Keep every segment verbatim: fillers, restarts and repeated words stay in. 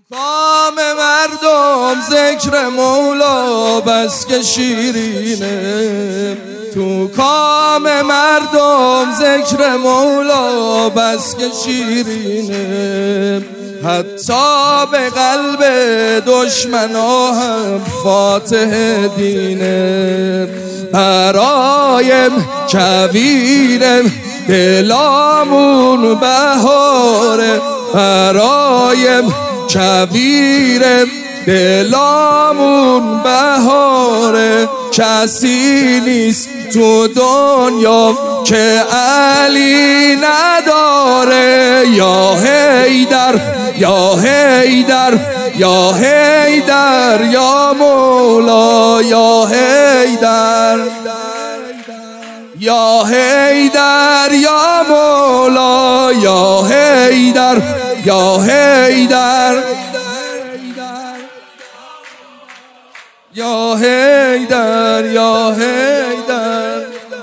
کام مردم ذکر مولا بس که شیرینه، تو کام مردم ذکر مولا بس که شیرینه، حتی به قلب دشمنا هم فاتح دینه. برایم کویرم دلامون بهاره، برایم کویرم دلامون بهاره، کسی نیست تو دنیا که علی نداره. یا حیدر یا حیدر یا حیدر یا مولا یا حیدر یا حیدر یا مولا یا حیدر یا حیدر یا حیدر یا حیدر.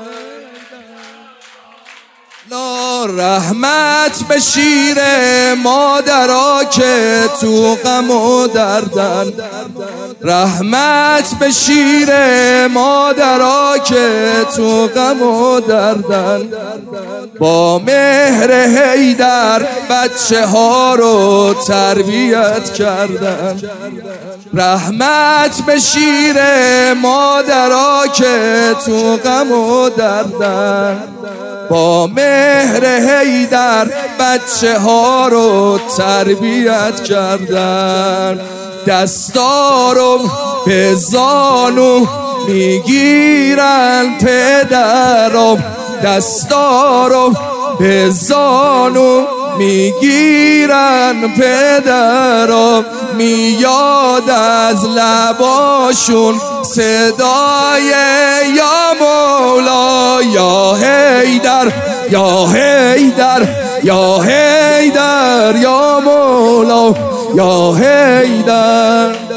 لا رحمت به شیر مادرها که تو غم و دردن، رحمت به شیر مادرها که تو غم و دردن، با مهر حیدر بچه ها رو تربیت کردن. رحمت به شیر مادرها که تو غم و دردن، با مهر حیدر بچه ها رو تربیت کردن. دستارم به زانو میگیرن پدرم، دستارم به زانو میگیرن پدرم، میاد از لباشون صدای یا مولا یا حیدر یا حیدر یا حیدر یا مولا یا حیدر.